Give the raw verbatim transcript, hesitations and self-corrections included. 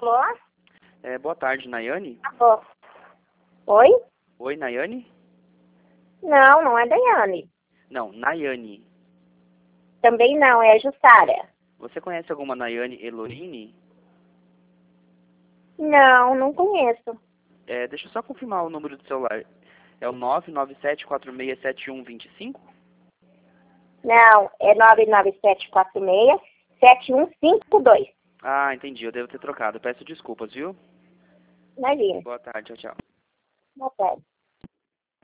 Alô? É, boa tarde, Nayane? Alô? Oi? Oi, Nayane? Não, não é Daiane. Não, Nayane. Também não, é a Jussara. Você conhece alguma Nayane Elorini? Não, não conheço. É, deixa eu só confirmar o número do celular. É o nove nove sete quatro seis sete um dois cinco? Não, é nove nove sete quatro seis sete um cinco dois. Ah, entendi. Eu devo ter trocado. Peço desculpas, viu? Imagina. Boa tarde, tchau, tchau. Boa tarde.